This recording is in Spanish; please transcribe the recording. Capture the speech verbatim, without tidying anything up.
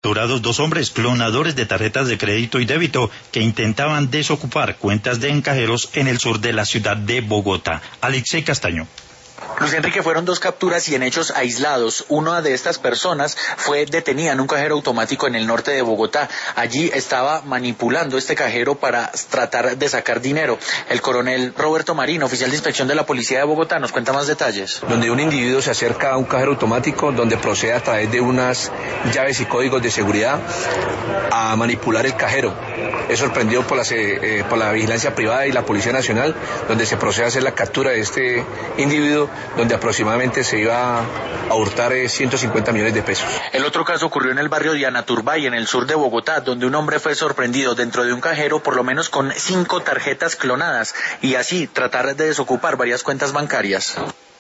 Capturados dos hombres clonadores de tarjetas de crédito y débito que intentaban desocupar cuentas de encajeros en el sur de la ciudad de Bogotá. Alexei Castaño. Luis Enrique, fueron dos capturas y en hechos aislados. Una de estas personas fue detenida en un cajero automático en el norte de Bogotá. Allí estaba manipulando este cajero para tratar de sacar dinero. El coronel Roberto Marín, oficial de inspección de la Policía de Bogotá, nos cuenta más detalles. Donde un individuo se acerca a un cajero automático donde procede a través de unas llaves y códigos de seguridad a manipular el cajero. Es sorprendido por la, eh, por la vigilancia privada y la Policía Nacional, donde se procede a hacer la captura de este individuo, donde aproximadamente se iba a hurtar eh, ciento cincuenta millones de pesos. El otro caso ocurrió en el barrio de Anaturbay, en el sur de Bogotá, donde un hombre fue sorprendido dentro de un cajero por lo menos con cinco tarjetas clonadas y así tratar de desocupar varias cuentas bancarias.